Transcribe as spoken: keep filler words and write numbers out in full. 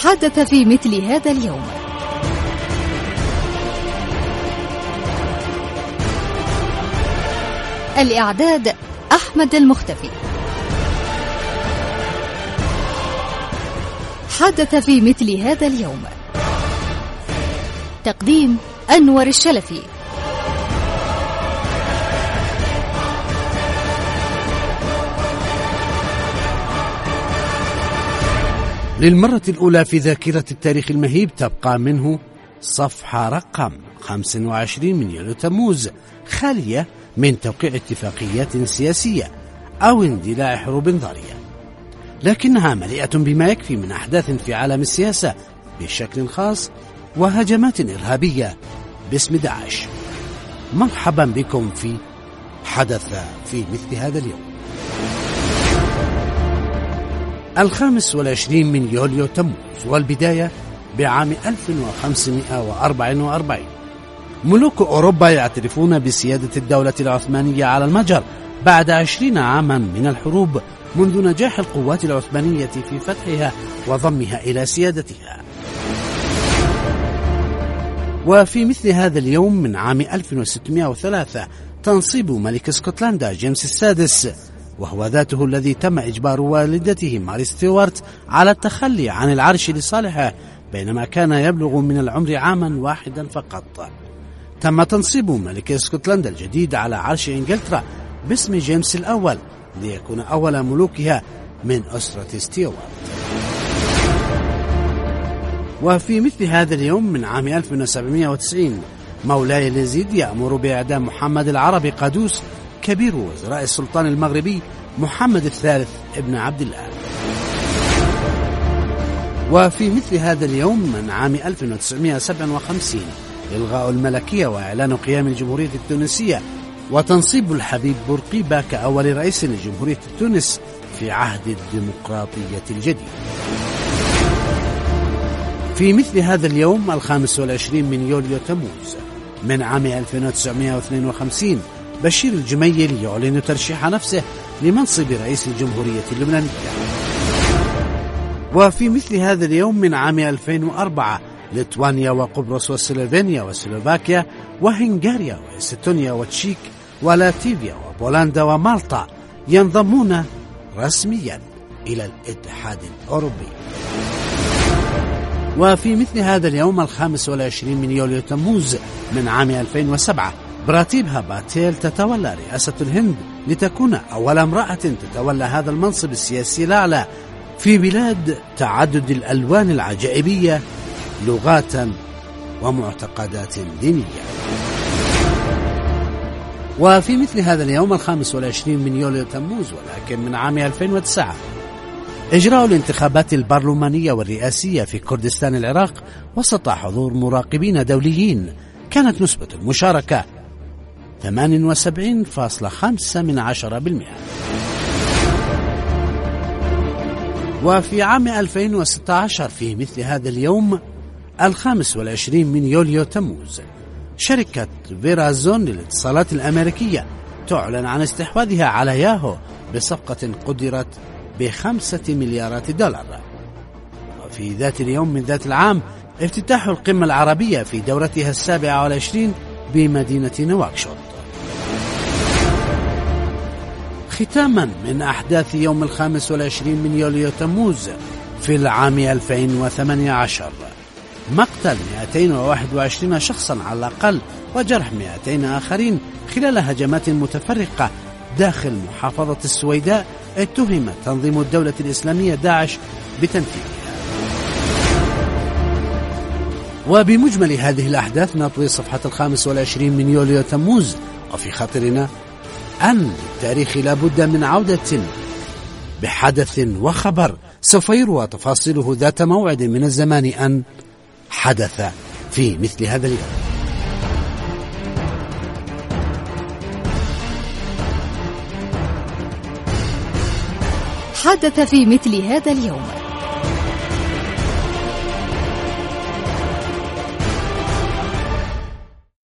حدث في مثل هذا اليوم. الإعداد أحمد المختفي. حدث في مثل هذا اليوم. تقديم أنور الشلفي. للمرة الأولى في ذاكرة التاريخ المهيب تبقى منه صفحة رقم خمسة وعشرين من يوليو تموز خالية من توقيع اتفاقيات سياسية أو اندلاع حروب ضارية، لكنها مليئة بما يكفي من أحداث في عالم السياسة بشكل خاص وهجمات إرهابية باسم داعش. مرحبا بكم في حدث في مثل هذا اليوم. الخامس والعشرين من يوليو تموز، والبداية بعام ألف وخمسمائة وأربعة وأربعين. ملوك أوروبا يعترفون بسيادة الدولة العثمانية على المجر بعد عشرين عاما من الحروب منذ نجاح القوات العثمانية في فتحها وضمها إلى سيادتها. وفي مثل هذا اليوم من عام ألف وستمائة وثلاثة تنصيب ملك اسكتلندا جيمس السادس، وهو ذاته الذي تم إجبار والدته ماري ستيوارت على التخلي عن العرش لصالحه بينما كان يبلغ من العمر عاما واحدا فقط. تم تنصيب ملك اسكتلندا الجديد على عرش إنجلترا باسم جيمس الأول ليكون أول ملوكها من أسرة ستيوارت. وفي مثل هذا اليوم من عام ألف وسبعمائة وتسعين مولاي يزيد يأمر بإعدام محمد العربي قادوس كبير وزراء السلطان المغربي محمد الثالث ابن عبد الله. وفي مثل هذا اليوم من عام ألف وتسعمائة وسبعة وخمسين إلغاء الملكية وإعلان قيام الجمهورية التونسية وتنصيب الحبيب بورقيبة كأول رئيس لجمهورية تونس في عهد الديمقراطية الجديد. في مثل هذا اليوم الخامس والعشرين من يوليو تموز من عام ألف وتسعمائة واثنين وخمسين بشير الجميل يعلن ترشيح نفسه لمنصب رئيس الجمهورية اللبنانية. وفي مثل هذا اليوم من عام ألفين وأربعة ليتوانيا وقبرص وسلوفينيا وسلوفاكيا وهنغاريا وإستونيا وتشيك ولاتفيا وبولندا ومالطا ينضمون رسميا إلى الاتحاد الأوروبي. وفي مثل هذا اليوم الخامس والعشرين من يوليو تموز من عام ألفين وسبعة براتيبها باتيل تتولى رئاسة الهند لتكون أول امرأة تتولى هذا المنصب السياسي الأعلى في بلاد تعدد الألوان العجائبية لغات ومعتقدات دينية. وفي مثل هذا اليوم الخامس والعشرين من يوليو تموز ولكن من عام ألفين وتسعة إجراء الانتخابات البرلمانية والرئاسية في كردستان العراق وسط حضور مراقبين دوليين كانت نسبة المشاركة ثمانية وسبعين فاصلة خمسة من عشرة بالمئة. وفي عام ألفين وستة عشر في مثل هذا اليوم الخامس والعشرين من يوليو تموز شركة فيرازون للاتصالات الأمريكية تعلن عن استحواذها على ياهو بصفقة قدرت بخمسة مليارات دولار. وفي ذات اليوم من ذات العام افتتاح القمة العربية في دورتها السابعة والعشرين بمدينة نواكشوط. ختاما من أحداث يوم الخامس والعشرين من يوليو تموز في العام ألفين وثمانية عشر مقتل مئتين وواحد وعشرين شخصا على الأقل وجرح مئتين آخرين خلال هجمات متفرقة داخل محافظة السويداء اتهم تنظيم الدولة الإسلامية داعش بتنفيذها. وبمجمل هذه الأحداث نطوي صفحة الخامس والعشرين من يوليو تموز، وفي خاطرنا أن التاريخ لابد من عودة بحدث وخبر سوف يروى تفاصيله ذات موعد من الزمان أن حدث في مثل هذا اليوم. حدث في مثل هذا اليوم.